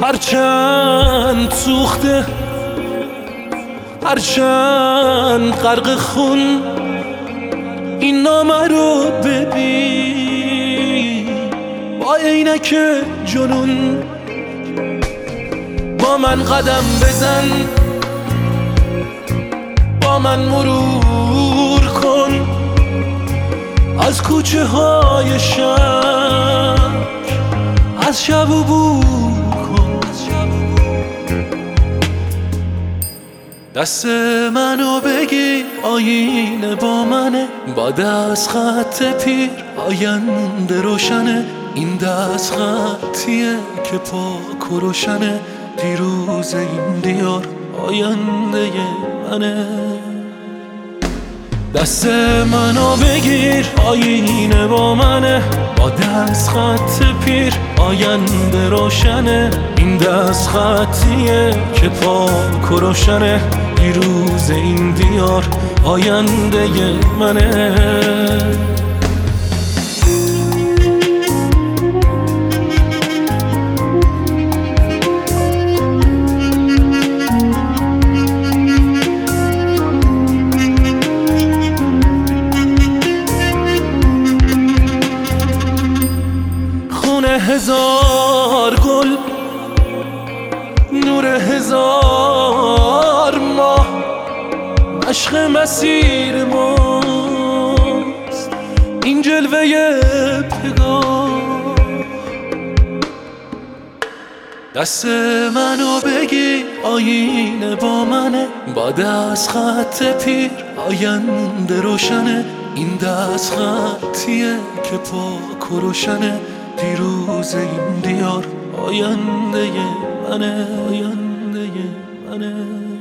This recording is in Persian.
هرچند سوخته، هرچند غرق خون، این نامه رو ببین با عینک جنون. با من قدم بزن، با من مرور کن از کوچه های شهر، از شب عبور کن. دست منو بگیر، آینه با منه، با دست خط پیر آینده روشنه. این دست خطیه که پاک و روشنه، دیروز این دیار آینده منه. دست منو بگیر، آینه با منه، با دست خط پیر آینده روشنه. این دست خطیه که پاک و روشنه، دیروز این دیار آینده منه. هزار گل، نور هزار ماه، عشق مسیر ماست این جلوه پگاه. دست منو بگی، آینه با منه، با دست خط پیر آینده روشنه. این دست خطیه که پاک و روشنه، دیروز این دیار آینده منه، آینده منه.